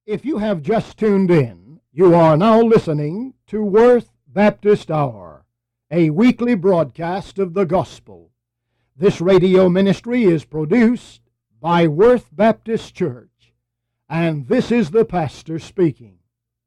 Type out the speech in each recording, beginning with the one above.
If you have just tuned in, you are now listening to Worth Baptist Hour, a weekly broadcast of the gospel. This radio ministry is produced by Worth Baptist Church, and this is the pastor speaking.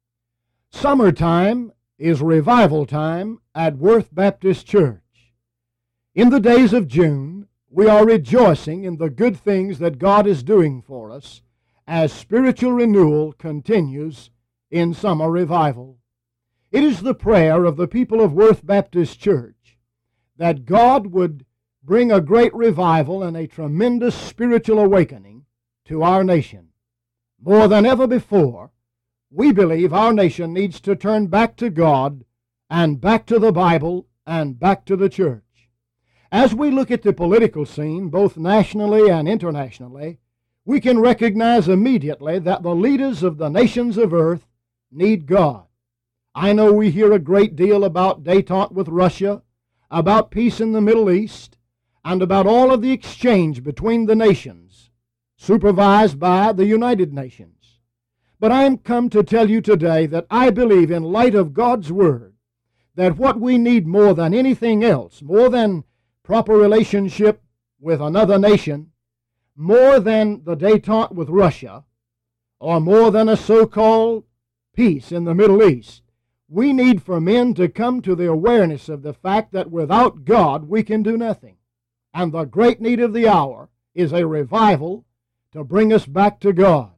Summertime is revival time at Worth Baptist Church. In the days of June, we are rejoicing in the good things that God is doing for us as spiritual renewal continues in summer revival. It is the prayer of the people of Worth Baptist Church that God would bring a great revival and a tremendous spiritual awakening to our nation. More than ever before, we believe our nation needs to turn back to God and back to the Bible and back to the church. As we look at the political scene, both nationally and internationally, we can recognize immediately that the leaders of the nations of earth need God. I know we hear a great deal about détente with Russia, about peace in the Middle East, and about all of the exchange between the nations, supervised by the United Nations. But I am come to tell you today that I believe, in light of God's Word, that what we need more than anything else, more than proper relationship with another nation, more than the détente with Russia, or more than a so-called peace in the Middle East, we need for men to come to the awareness of the fact that without God we can do nothing. And the great need of the hour is a revival to bring us back to God.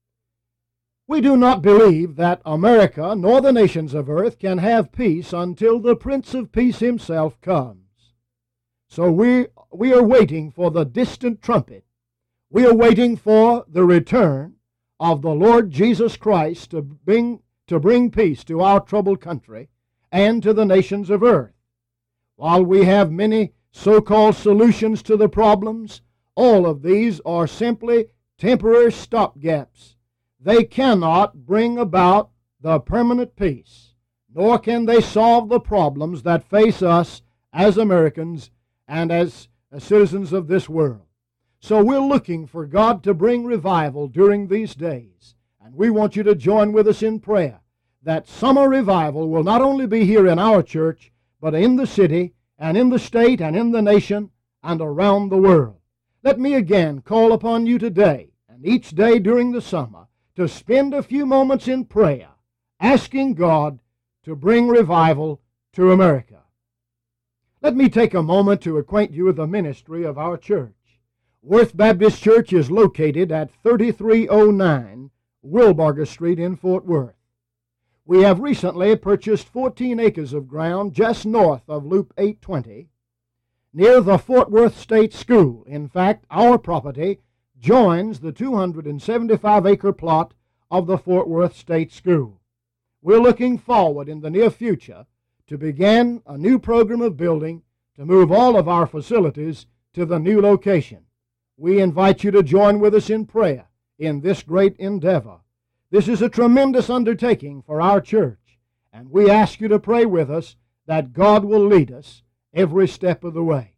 We do not believe that America nor the nations of earth can have peace until the Prince of Peace himself comes. So we are waiting for the distant trumpet. We are waiting for the return of the Lord Jesus Christ to bring peace to our troubled country and to the nations of earth. While we have many so-called solutions to the problems, all of these are simply temporary stopgaps. They cannot bring about the permanent peace, nor can they solve the problems that face us as Americans and as citizens of this world. So we're looking for God to bring revival during these days. And we want you to join with us in prayer that summer revival will not only be here in our church, but in the city and in the state and in the nation and around the world. Let me again call upon you today and each day during the summer to spend a few moments in prayer, asking God to bring revival to America. Let me take a moment to acquaint you with the ministry of our church. Worth Baptist Church is located at 3309 Wilbarger Street in Fort Worth. We have recently purchased 14 acres of ground just north of Loop 820 near the Fort Worth State School. In fact, our property joins the 275-acre plot of the Fort Worth State School. We're looking forward in the near future to begin a new program of building to move all of our facilities to the new location. We invite you to join with us in prayer in this great endeavor. This is a tremendous undertaking for our church, and we ask you to pray with us that God will lead us every step of the way.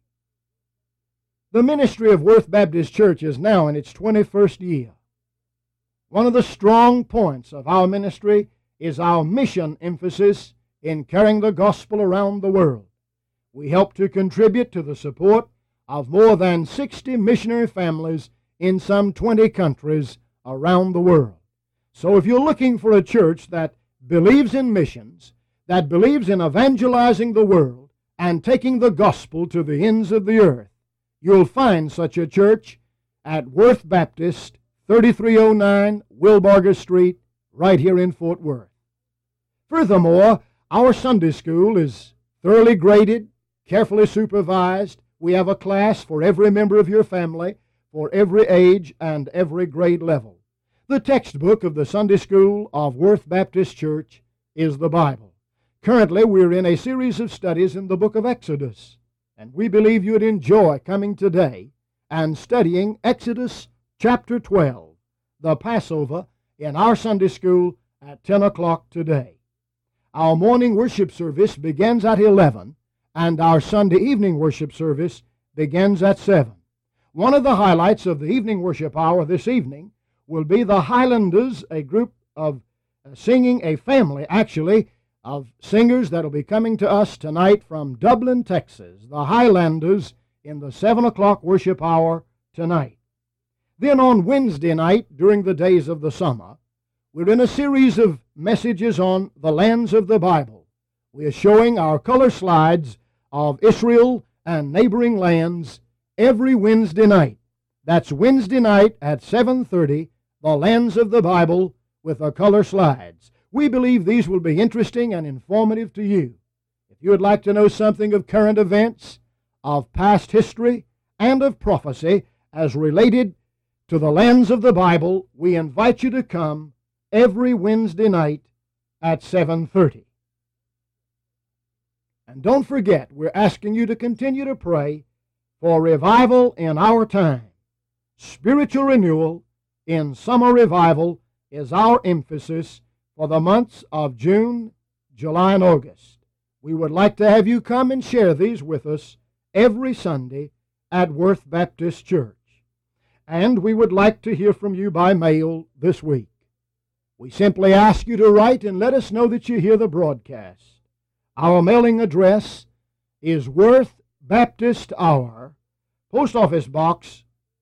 The ministry of Worth Baptist Church is now in its 21st year. One of the strong points of our ministry is our mission emphasis in carrying the gospel around the world. We help to contribute to the support of more than 60 missionary families in some 20 countries around the world. So if you're looking for a church that believes in missions, that believes in evangelizing the world and taking the gospel to the ends of the earth, you'll find such a church at Worth Baptist, 3309 Wilbarger Street, right here in Fort Worth. Furthermore, our Sunday school is thoroughly graded, carefully supervised. We have a class for every member of your family, for every age and every grade level. The textbook of the Sunday school of Worth Baptist Church is the Bible. Currently, we're in a series of studies in the book of Exodus, and we believe you'd enjoy coming today and studying Exodus chapter 12, the Passover, in our Sunday school at 10 o'clock today. Our morning worship service begins at 11, and our Sunday evening worship service begins at 7. One of the highlights of the evening worship hour this evening will be the Highlanders, a group of a family actually, of singers that will be coming to us tonight from Dublin, Texas. The Highlanders in the 7 o'clock worship hour tonight. Then on Wednesday night, during the days of the summer, we're in a series of messages on the lands of the Bible. We are showing our color slides of Israel and neighboring lands every Wednesday night. That's Wednesday night at 7:30, the lands of the Bible with the color slides. We believe these will be interesting and informative to you. If you would like to know something of current events, of past history, and of prophecy as related to the lands of the Bible, we invite you to come every Wednesday night at 7:30. And don't forget, we're asking you to continue to pray for revival in our time. Spiritual renewal in summer revival is our emphasis for the months of June, July, and August. We would like to have you come and share these with us every Sunday at Worth Baptist Church. And we would like to hear from you by mail this week. We simply ask you to write and let us know that you hear the broadcast. Our mailing address is Worth Baptist Hour, Post Office Box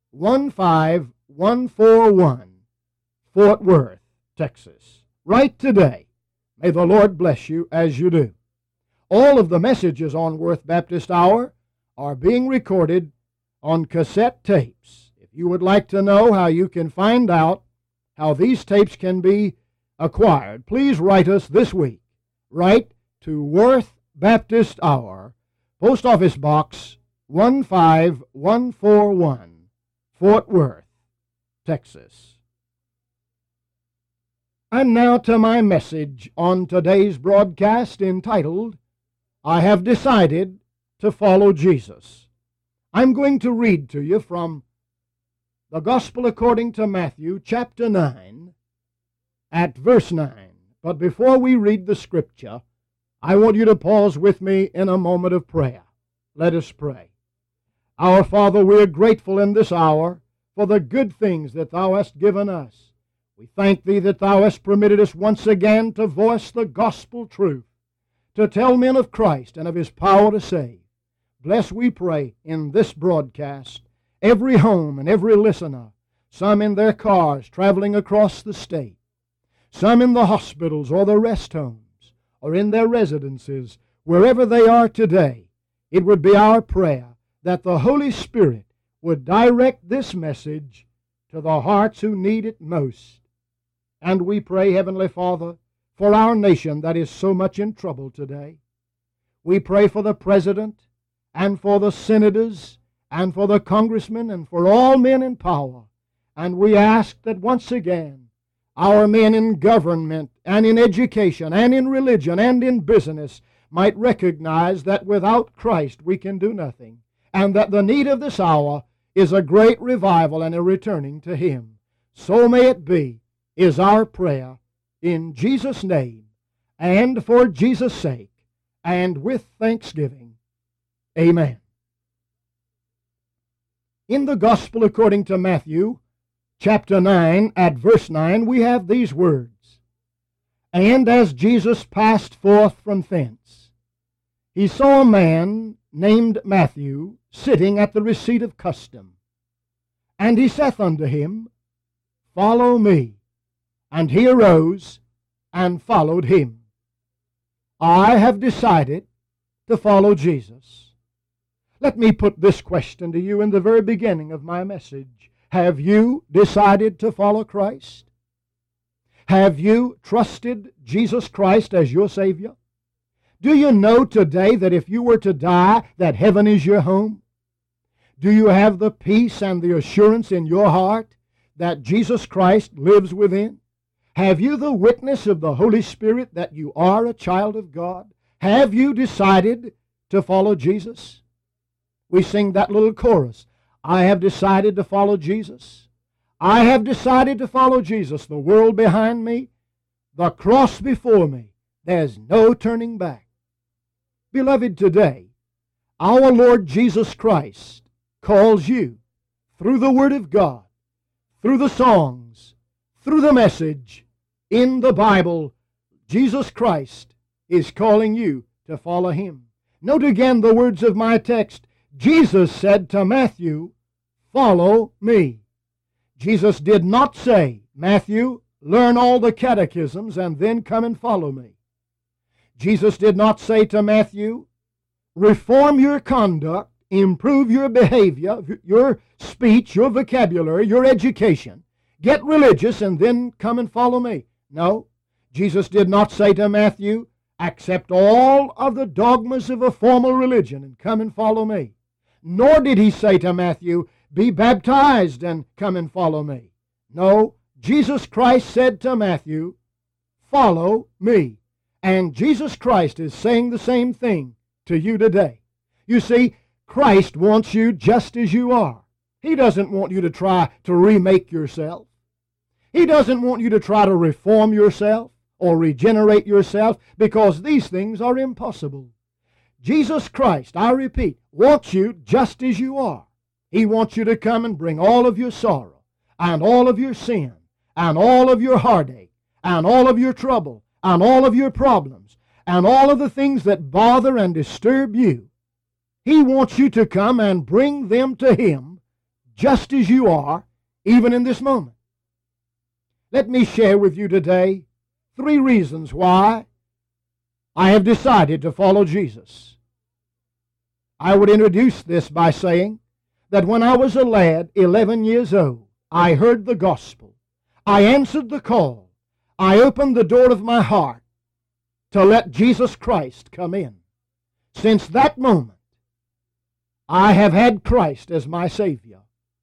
15141, Fort Worth, Texas. Write today. May the Lord bless you as you do. All of the messages on Worth Baptist Hour are being recorded on cassette tapes. If you would like to know how you can find out how these tapes can be acquired, please write us this week. Write to Worth Baptist Hour, Post Office Box 15141, Fort Worth, Texas. And now to my message on today's broadcast entitled, I Have Decided to Follow Jesus. I'm going to read to you from the Gospel according to Matthew, chapter 9, at verse 9. But before we read the scripture, I want you to pause with me in a moment of prayer. Let us pray. Our Father, we are grateful in this hour for the good things that Thou hast given us. We thank Thee that Thou hast permitted us once again to voice the gospel truth, to tell men of Christ and of His power to save. Bless, we pray, in this broadcast, every home and every listener, some in their cars traveling across the state, some in the hospitals or the rest homes, or in their residences, wherever they are today. It would be our prayer that the Holy Spirit would direct this message to the hearts who need it most. And we pray, Heavenly Father, for our nation that is so much in trouble today. We pray for the President and for the senators and for the congressmen and for all men in power. And we ask that once again our men in government and in education and in religion and in business might recognize that without Christ we can do nothing, and that the need of this hour is a great revival and a returning to Him. So may it be, is our prayer, in Jesus' name, and for Jesus' sake, and with thanksgiving. Amen. In the Gospel according to Matthew, chapter 9, at verse 9, we have these words, And as Jesus passed forth from thence, He saw a man named Matthew sitting at the receipt of custom. And He saith unto him, Follow me. And he arose and followed Him. I have decided to follow Jesus. Let me put this question to you in the very beginning of my message. Have you decided to follow Christ? Have you trusted Jesus Christ as your Savior? Do you know today that if you were to die, that heaven is your home? Do you have the peace and the assurance in your heart that Jesus Christ lives within? Have you the witness of the Holy Spirit that you are a child of God? Have you decided to follow Jesus? We sing that little chorus, I have decided to follow Jesus. I have decided to follow Jesus. The world behind me, the cross before me. There's no turning back. Beloved, today, our Lord Jesus Christ calls you through the Word of God, through the songs, through the message, in the Bible, Jesus Christ is calling you to follow Him. Note again the words of my text. Jesus said to Matthew, "Follow me." Jesus did not say, "Matthew, learn all the catechisms and then come and follow me." Jesus did not say to Matthew, "Reform your conduct, improve your behavior, your speech, your vocabulary, your education. Get religious and then come and follow me." No, Jesus did not say to Matthew, "Accept all of the dogmas of a formal religion and come and follow me." Nor did He say to Matthew, "Be baptized and come and follow me." No, Jesus Christ said to Matthew, "Follow me." And Jesus Christ is saying the same thing to you today. You see, Christ wants you just as you are. He doesn't want you to try to remake yourself. He doesn't want you to try to reform yourself or regenerate yourself, because these things are impossible. Jesus Christ, I repeat, wants you just as you are. He wants you to come and bring all of your sorrow and all of your sin and all of your heartache and all of your trouble and all of your problems and all of the things that bother and disturb you. He wants you to come and bring them to Him just as you are, even in this moment. Let me share with you today 3 reasons why I have decided to follow Jesus. I would introduce this by saying that when I was a lad, 11 years old, I heard the gospel. I answered the call. I opened the door of my heart to let Jesus Christ come in. Since that moment, I have had Christ as my Savior.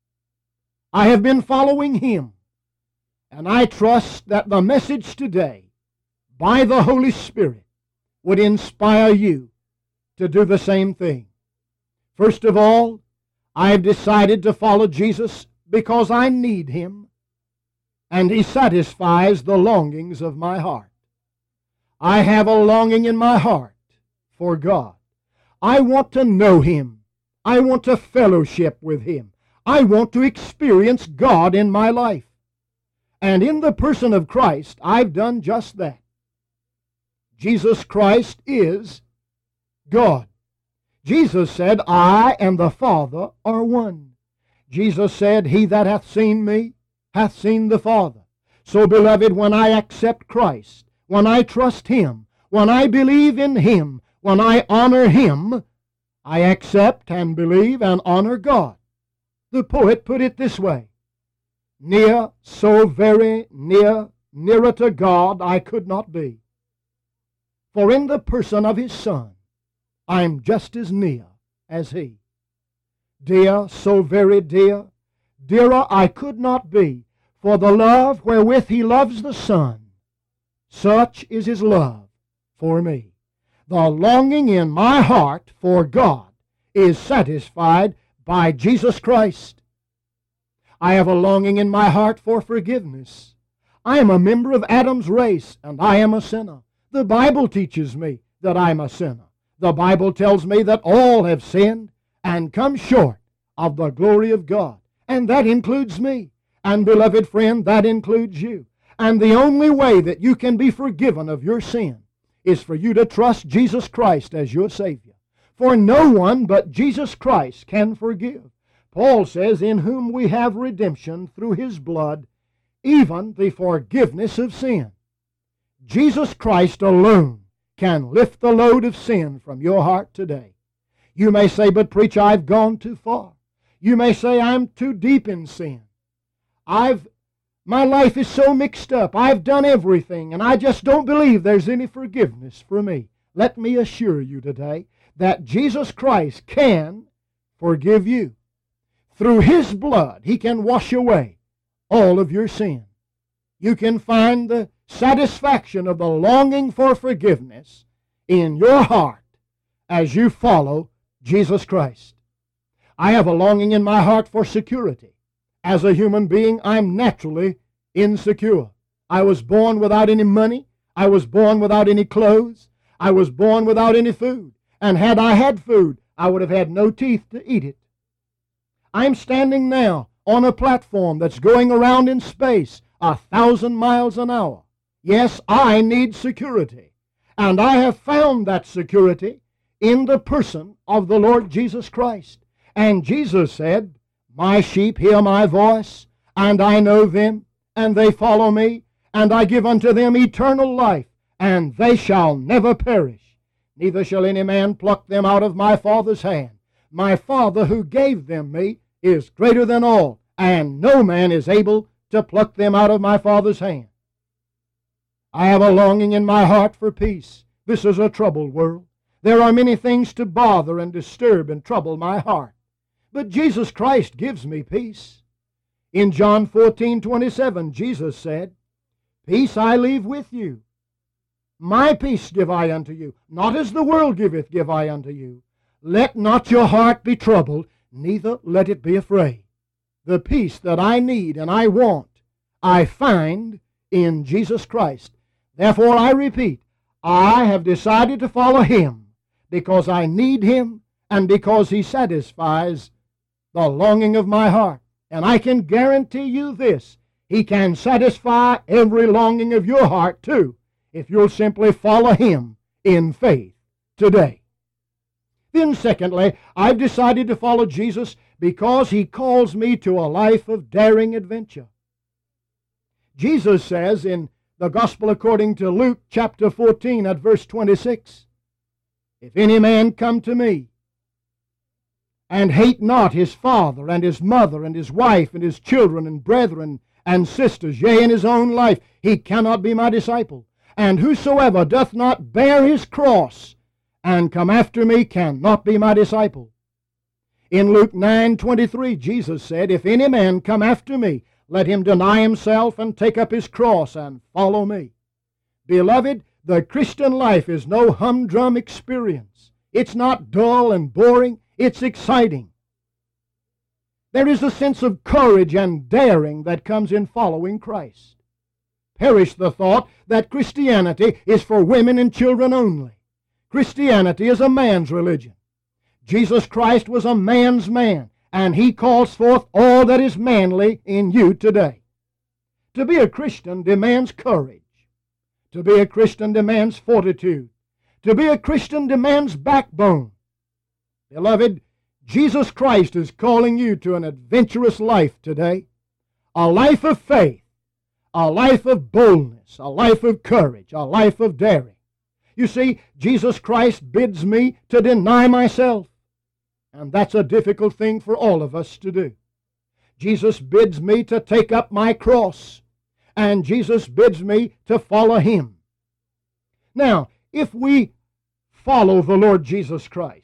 I have been following Him, and I trust that the message today, by the Holy Spirit, would inspire you to do the same thing. First of all, I have decided to follow Jesus because I need Him, and He satisfies the longings of my heart. I have a longing in my heart for God. I want to know Him. I want to fellowship with Him. I want to experience God in my life. And in the person of Christ, I've done just that. Jesus Christ is God. Jesus said, "I and the Father are one." Jesus said, "He that hath seen me hath seen the Father." So, beloved, when I accept Christ, when I trust Him, when I believe in Him, when I honor Him, I accept and believe and honor God. The poet put it this way: "Near, so very near, nearer to God I could not be. For in the person of His Son, I'm just as near as He. Dear, so very dear, dearer I could not be, for the love wherewith He loves the Son, such is His love for me." The longing in my heart for God is satisfied by Jesus Christ. I have a longing in my heart for forgiveness. I am a member of Adam's race, and I am a sinner. The Bible teaches me that I'm a sinner. The Bible tells me that all have sinned and come short of the glory of God. And that includes me. And beloved friend, that includes you. And the only way that you can be forgiven of your sin is for you to trust Jesus Christ as your Savior. For no one but Jesus Christ can forgive. Paul says, "In whom we have redemption through His blood, even the forgiveness of sin." Jesus Christ alone can lift the load of sin from your heart today. You may say, "But preacher, I've gone too far." You may say, "I'm too deep in sin. My life is so mixed up. I've done everything, and I just don't believe there's any forgiveness for me." Let me assure you today that Jesus Christ can forgive you. Through His blood, He can wash away all of your sin. You can find the satisfaction of the longing for forgiveness in your heart as you follow Jesus Christ. I have a longing in my heart for security. As a human being, I'm naturally insecure. I was born without any money. I was born without any clothes. I was born without any food. And had I had food, I would have had no teeth to eat it. I'm standing now on a platform that's going around in space 1,000 miles an hour. Yes, I need security. And I have found that security in the person of the Lord Jesus Christ. And Jesus said, "My sheep hear my voice, and I know them, and they follow me, and I give unto them eternal life, and they shall never perish, neither shall any man pluck them out of my Father's hand. My Father who gave them me is greater than all, and no man is able to pluck them out of my Father's hand." I have a longing in my heart for peace. This is a troubled world. There are many things to bother and disturb and trouble my heart. But Jesus Christ gives me peace. In John 14:27, Jesus said, "Peace I leave with you. My peace give I unto you. Not as the world giveth, give I unto you. Let not your heart be troubled, neither let it be afraid." The peace that I need and I want, I find in Jesus Christ. Therefore, I repeat, I have decided to follow Him because I need Him and because He satisfies the longing of my heart. And I can guarantee you this, He can satisfy every longing of your heart too, if you'll simply follow Him in faith today. Then secondly, I've decided to follow Jesus because He calls me to a life of daring adventure. Jesus says in the Gospel according to Luke chapter 14 at verse 26, "If any man come to me and hate not his father and his mother and his wife and his children and brethren and sisters, yea, and his own life, he cannot be my disciple. And whosoever doth not bear his cross and come after me cannot be my disciple." In Luke 9:23, Jesus said, "If any man come after me, let him deny himself and take up his cross and follow me." Beloved, the Christian life is no humdrum experience. It's not dull and boring. It's exciting. There is a sense of courage and daring that comes in following Christ. Perish the thought that Christianity is for women and children only. Christianity is a man's religion. Jesus Christ was a man's man, and He calls forth all that is manly in you today. To be a Christian demands courage. To be a Christian demands fortitude. To be a Christian demands backbone. Beloved, Jesus Christ is calling you to an adventurous life today, a life of faith, a life of boldness, a life of courage, a life of daring. You see, Jesus Christ bids me to deny myself, and that's a difficult thing for all of us to do. Jesus bids me to take up my cross, and Jesus bids me to follow Him. Now, if we follow the Lord Jesus Christ,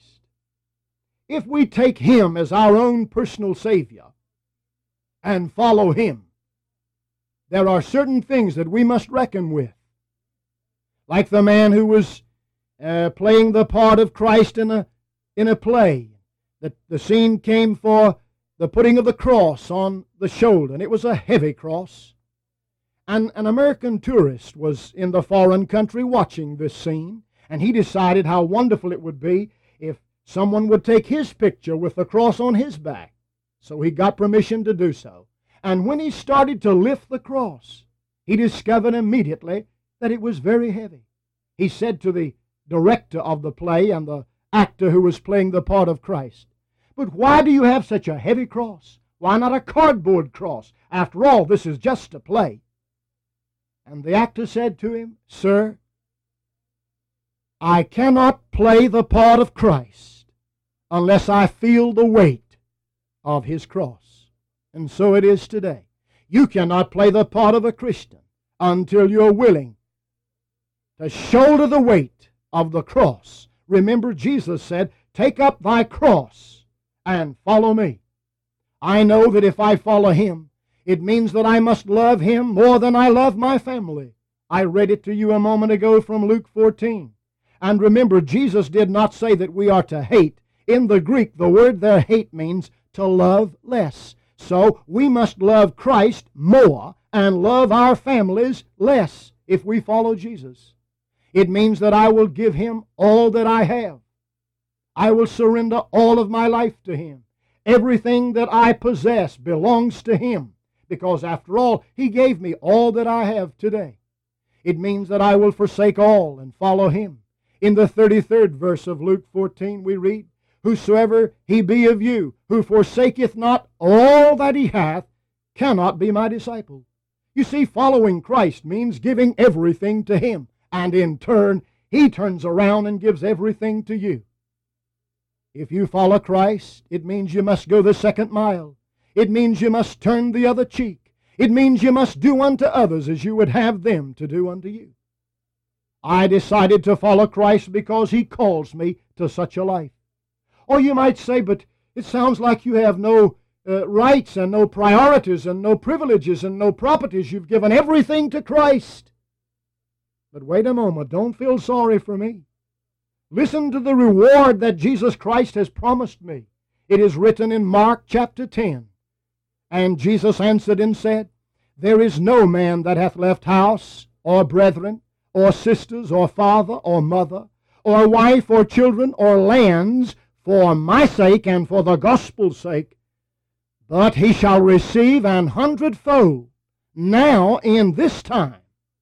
if we take Him as our own personal Savior and follow Him, there are certain things that we must reckon with. Like the man who was playing the part of Christ in a play. The scene came for the putting of the cross on the shoulder, and it was a heavy cross. And an American tourist was in the foreign country watching this scene, and he decided how wonderful it would be if someone would take his picture with the cross on his back. So he got permission to do so. And when he started to lift the cross, he discovered immediately that it was very heavy. He said to the director of the play and the actor who was playing the part of Christ, "But why do you have such a heavy cross? Why not a cardboard cross? After all, this is just a play." And the actor said to him, "Sir, I cannot play the part of Christ unless I feel the weight of His cross." And so it is today. You cannot play the part of a Christian until you're willing to shoulder the weight of the cross. Remember, Jesus said, "Take up thy cross and follow me." I know that if I follow Him, it means that I must love Him more than I love my family. I read it to you a moment ago from Luke 14. And remember, Jesus did not say that we are to hate. In the Greek, the word there, hate, means to love less. So we must love Christ more and love our families less if we follow Jesus. It means that I will give Him all that I have. I will surrender all of my life to Him. Everything that I possess belongs to Him, because after all, He gave me all that I have today. It means that I will forsake all and follow Him. In the 33rd verse of Luke 14 we read, "Whosoever he be of you, who forsaketh not all that he hath, cannot be my disciple." You see, following Christ means giving everything to Him, and in turn, He turns around and gives everything to you. If you follow Christ, it means you must go the second mile. It means you must turn the other cheek. It means you must do unto others as you would have them to do unto you. I decided to follow Christ because He calls me to such a life. Or you might say, but it sounds like you have no rights and no priorities and no privileges and no properties. You've given everything to Christ. But wait a moment, don't feel sorry for me. Listen to the reward that Jesus Christ has promised me. It is written in Mark chapter 10. And Jesus answered and said, "There is no man that hath left house, or brethren, or sisters, or father, or mother, or wife, or children, or lands, for my sake and for the gospel's sake, but he shall receive an hundredfold now in this time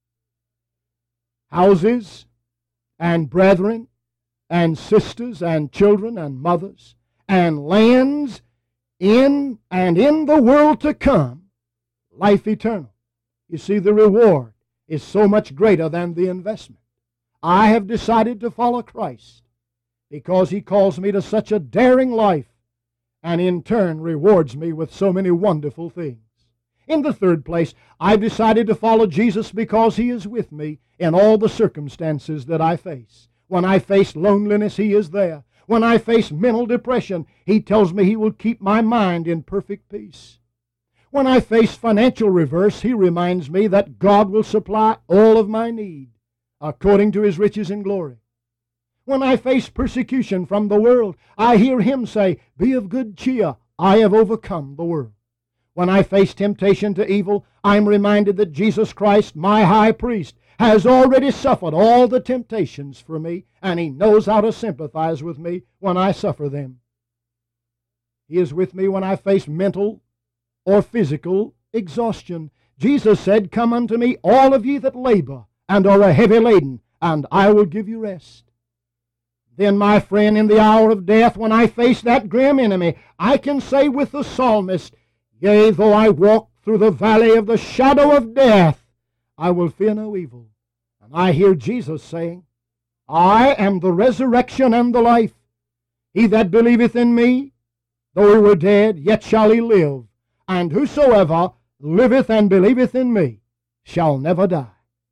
houses, and brethren, and sisters, and children, and mothers, and lands, in the world to come, life eternal." You see, the reward is so much greater than the investment. I have decided to follow Christ because He calls me to such a daring life, and in turn rewards me with so many wonderful things. In the third place, I've decided to follow Jesus because He is with me in all the circumstances that I face. When I face loneliness, He is there. When I face mental depression, He tells me He will keep my mind in perfect peace. When I face financial reverse, He reminds me that God will supply all of my need according to His riches and glory. When I face persecution from the world, I hear Him say, "Be of good cheer, I have overcome the world." When I face temptation to evil, I'm reminded that Jesus Christ, my high priest, has already suffered all the temptations for me, and He knows how to sympathize with me when I suffer them. He is with me when I face mental or physical exhaustion. Jesus said, "Come unto me, all of ye that labor and are heavy laden, and I will give you rest." Then, my friend, in the hour of death, when I face that grim enemy, I can say with the psalmist, "Yea, though I walk through the valley of the shadow of death, I will fear no evil." And I hear Jesus saying, "I am the resurrection and the life. He that believeth in me, though he were dead, yet shall he live. And whosoever liveth and believeth in me shall never die."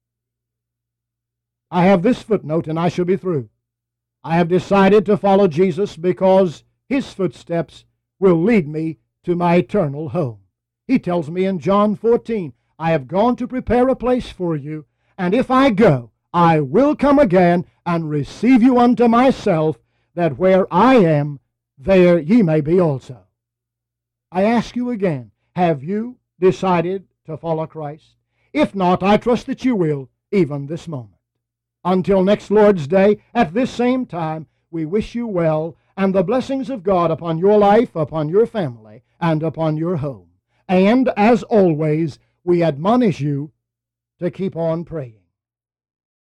I have this footnote, and I shall be through. I have decided to follow Jesus because His footsteps will lead me to my eternal home. He tells me in John 14, "I have gone to prepare a place for you, and if I go, I will come again and receive you unto myself, that where I am, there ye may be also." I ask you again, have you decided to follow Christ? If not, I trust that you will, even this moment. Until next Lord's Day, at this same time, we wish you well, and the blessings of God upon your life, upon your family, and upon your home. And, as always, we admonish you to keep on praying.